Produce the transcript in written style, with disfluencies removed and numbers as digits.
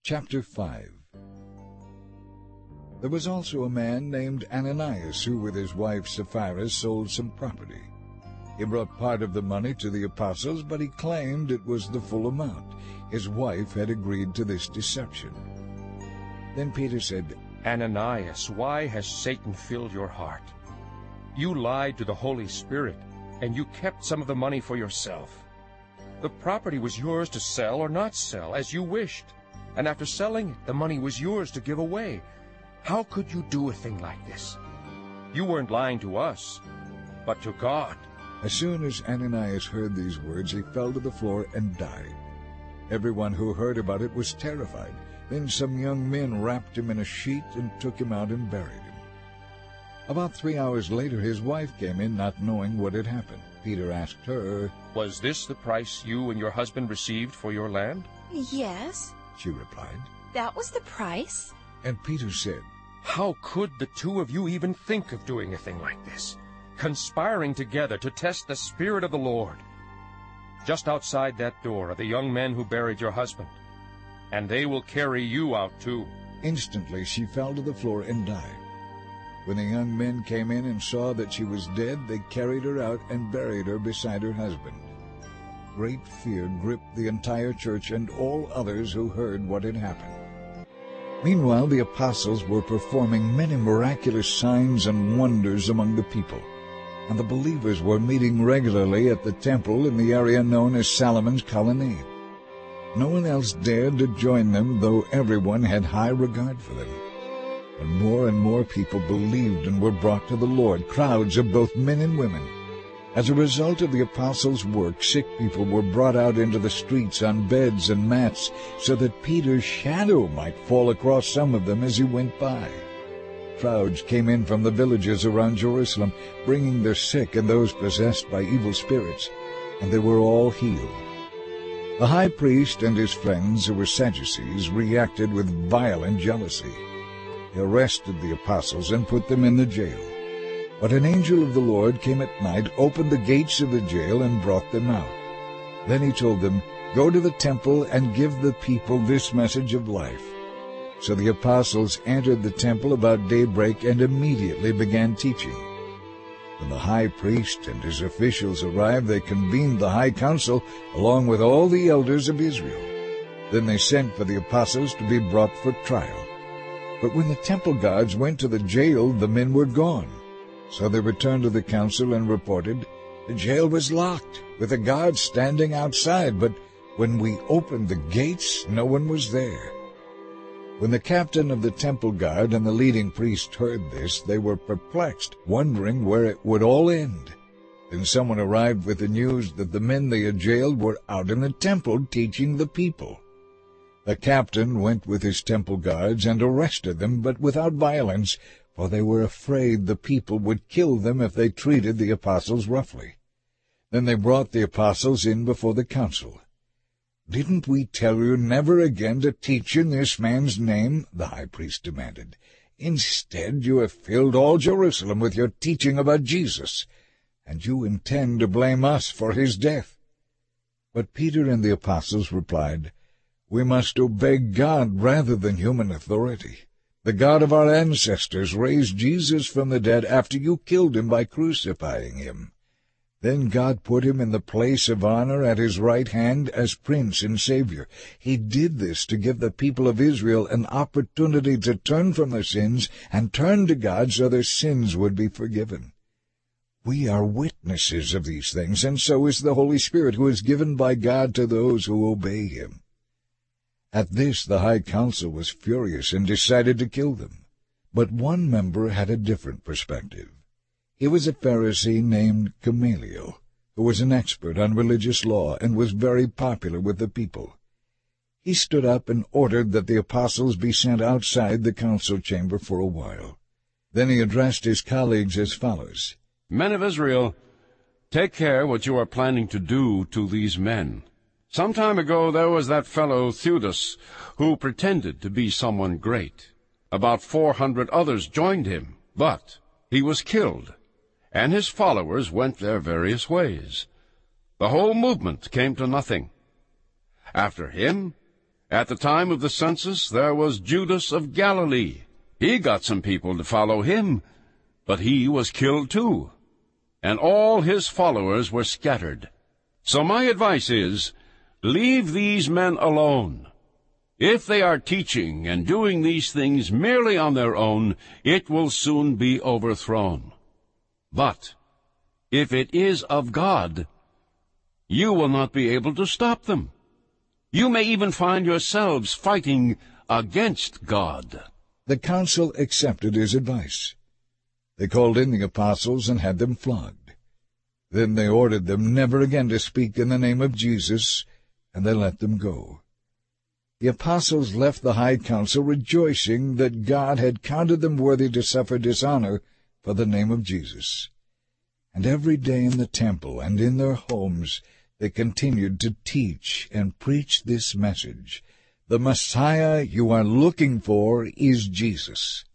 Chapter 5. There was also a man named Ananias who with his wife Sapphira sold some property. He brought part of the money to the apostles, but he claimed it was the full amount. His wife had agreed to this deception. Then Peter said, Ananias, why has Satan filled your heart? You lied to the Holy Spirit, and you kept some of the money for yourself. The property was yours to sell or not sell, as you wished. And after selling it, the money was yours to give away. How could you do a thing like this? You weren't lying to us, but to God. As soon as Ananias heard these words, he fell to the floor and died. Everyone who heard about it was terrified. Then some young men wrapped him in a sheet and took him out and buried him. About 3 hours later, his wife came in, not knowing what had happened. Peter asked her, Was this the price you and your husband received for your land? Yes, she replied. that was the price. And Peter said, How could the two of you even think of doing a thing like this? Conspiring together to test the Spirit of the Lord. Just outside that door are the young men who buried your husband, and they will carry you out too. Instantly she fell to the floor and died. When the young men came in and saw that she was dead, they carried her out and buried her beside her husband. Great fear gripped the entire church and all others who heard what had happened. Meanwhile, the apostles were performing many miraculous signs and wonders among the people, and the believers were meeting regularly at the temple in the area known as Solomon's Colonnade. No one else dared to join them, though everyone had high regard for them. And more people believed and were brought to the Lord, crowds of both men and women. As a result of the apostles' work, sick people were brought out into the streets on beds and mats, so that Peter's shadow might fall across some of them as he went by. Crowds came in from the villages around Jerusalem, bringing their sick and those possessed by evil spirits, and they were all healed. The high priest and his friends, who were Sadducees, reacted with violent jealousy. They arrested the apostles and put them in the jail. But an angel of the Lord came at night, opened the gates of the jail, and brought them out. Then he told them, Go to the temple and give the people this message of life. So the apostles entered the temple about daybreak and immediately began teaching. When the high priest and his officials arrived, they convened the high council along with all the elders of Israel. Then they sent for the apostles to be brought for trial. But when the temple guards went to the jail, the men were gone. So they returned to the council and reported, The jail was locked, with the guards standing outside, but when we opened the gates, no one was there. When the captain of the temple guard and the leading priest heard this, they were perplexed, wondering where it would all end. Then someone arrived with the news that the men they had jailed were out in the temple teaching the people. The captain went with his temple guards and arrested them, but without violence, for they were afraid the people would kill them if they treated the apostles roughly. Then they brought the apostles in before the council. "Didn't we tell you never again to teach in this man's name?" the high priest demanded. "Instead, you have filled all Jerusalem with your teaching about Jesus, and you intend to blame us for his death." But Peter and the apostles replied, "We must obey God rather than human authority. The God of our ancestors raised Jesus from the dead after you killed him by crucifying him. Then God put him in the place of honor at his right hand as Prince and Savior. He did this to give the people of Israel an opportunity to turn from their sins and turn to God so their sins would be forgiven. We are witnesses of these things, and so is the Holy Spirit, who is given by God to those who obey him." At this the high council was furious and decided to kill them. But one member had a different perspective. He was a Pharisee named Gamaliel, who was an expert on religious law and was very popular with the people. He stood up and ordered that the apostles be sent outside the council chamber for a while. Then he addressed his colleagues as follows: "Men of Israel, take care what you are planning to do to these men. Some time ago there was that fellow Theudas, who pretended to be someone great. About 400 others joined him, but he was killed, and his followers went their various ways. The whole movement came to nothing. After him, At the time of the census, there was Judas of Galilee. He got some people to follow him, but he was killed too, and all his followers were scattered. So my advice is, leave these men alone. If they are teaching and doing these things merely on their own, it will soon be overthrown. But if it is of God, you will not be able to stop them. You may even find yourselves fighting against God." The council accepted his advice. They called in the apostles and had them flogged. Then they ordered them never again to speak in the name of Jesus, and they let them go. The apostles left the high council rejoicing that God had counted them worthy to suffer dishonor for the name of Jesus. And every day in the temple and in their homes they continued to teach and preach this message: the Messiah you are looking for is Jesus.